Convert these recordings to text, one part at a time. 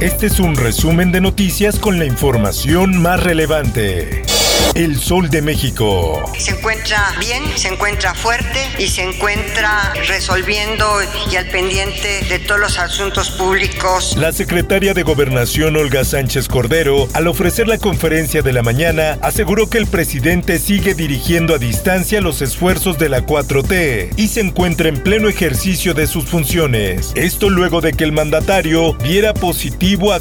Este es un resumen de noticias con la información más relevante. El Sol de México. Se encuentra bien, se encuentra fuerte y se encuentra resolviendo y al pendiente de todos los asuntos públicos. La secretaria de Gobernación, Olga Sánchez Cordero, al ofrecer la conferencia de la mañana, aseguró que el presidente sigue dirigiendo a distancia los esfuerzos de la 4T y se encuentra en pleno ejercicio de sus funciones. Esto luego de que el mandatario diera positivo a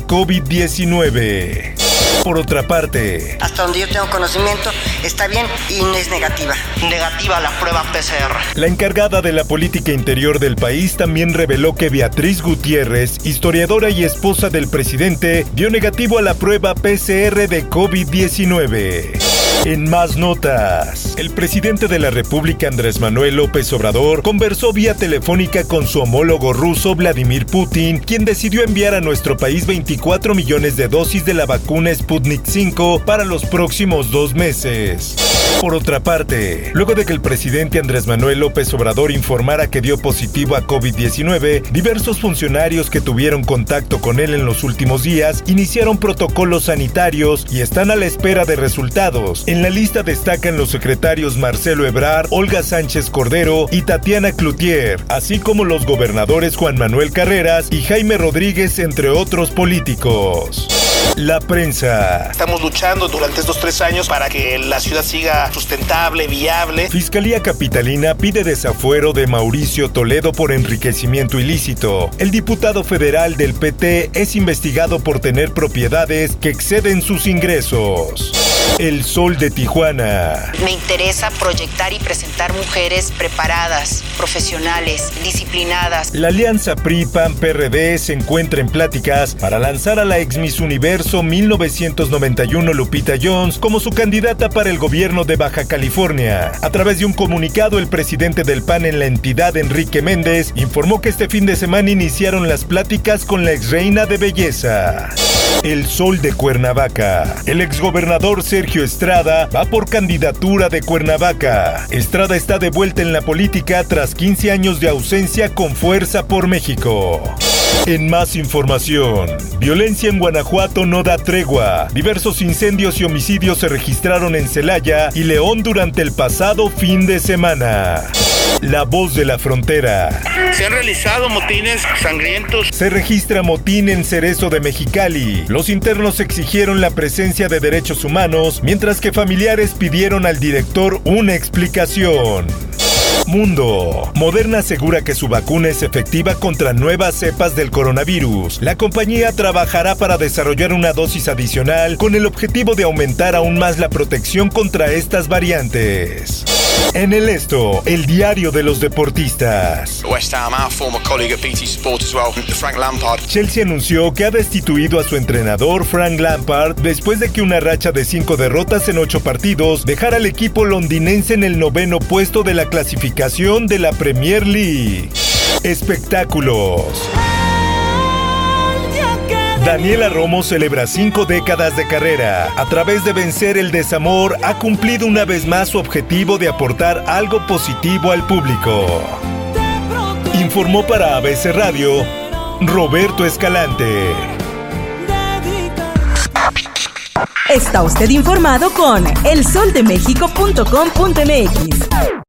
COVID-19. Por otra parte, hasta donde yo tengo conocimiento, está bien y no es negativa. Negativa la prueba PCR. La encargada de la política interior del país también reveló que Beatriz Gutiérrez, historiadora y esposa del presidente, dio negativo a la prueba PCR de COVID-19. En más notas, el presidente de la República, Andrés Manuel López Obrador, conversó vía telefónica con su homólogo ruso, Vladimir Putin, quien decidió enviar a nuestro país 24 millones de dosis de la vacuna Sputnik 5 para los próximos 2 meses. Por otra parte, luego de que el presidente Andrés Manuel López Obrador informara que dio positivo a COVID-19, diversos funcionarios que tuvieron contacto con él en los últimos días iniciaron protocolos sanitarios y están a la espera de resultados. En la lista destacan los secretarios Marcelo Ebrard, Olga Sánchez Cordero y Tatiana Cloutier, así como los gobernadores Juan Manuel Carreras y Jaime Rodríguez, entre otros políticos. La prensa. Estamos luchando durante estos 3 años para que la ciudad siga sustentable, viable. Fiscalía Capitalina pide desafuero de Mauricio Toledo por enriquecimiento ilícito. El diputado federal del PT es investigado por tener propiedades que exceden sus ingresos. El Sol de Tijuana. Me interesa proyectar y presentar mujeres preparadas, profesionales, disciplinadas. La alianza PRI-PAN-PRD se encuentra en pláticas para lanzar a la ex Miss Universo 1991 Lupita Jones como su candidata para el gobierno de Baja California. A través de un comunicado, el presidente del PAN en la entidad, Enrique Méndez, informó que este fin de semana iniciaron las pláticas con la exreina de belleza. El Sol de Cuernavaca. El exgobernador Sergio Estrada va por candidatura de Cuernavaca. Estrada está de vuelta en la política tras 15 años de ausencia con Fuerza por México. En más información, violencia en Guanajuato no da tregua. Diversos incendios y homicidios se registraron en Celaya y León durante el pasado fin de semana. La Voz de la Frontera. Se han realizado motines sangrientos. Se registra motín en Cerezo de Mexicali. Los internos exigieron la presencia de derechos humanos, mientras que familiares pidieron al director una explicación. Mundo. Moderna asegura que su vacuna es efectiva contra nuevas cepas del coronavirus. La compañía trabajará para desarrollar una dosis adicional con el objetivo de aumentar aún más la protección contra estas variantes. En el Esto, el diario de los deportistas. West Ham, our former colleague at BT Sport as well, Frank Lampard. Chelsea anunció que ha destituido a su entrenador Frank Lampard después de que una racha de 5 derrotas en 8 partidos dejara al equipo londinense en el 9º puesto de la clasificación de la Premier League. Espectáculos. Daniela Romo celebra 5 décadas de carrera. A través de vencer el desamor, ha cumplido una vez más su objetivo de aportar algo positivo al público. Informó para ABC Radio, Roberto Escalante. Está usted informado con elsoldemexico.com.mx.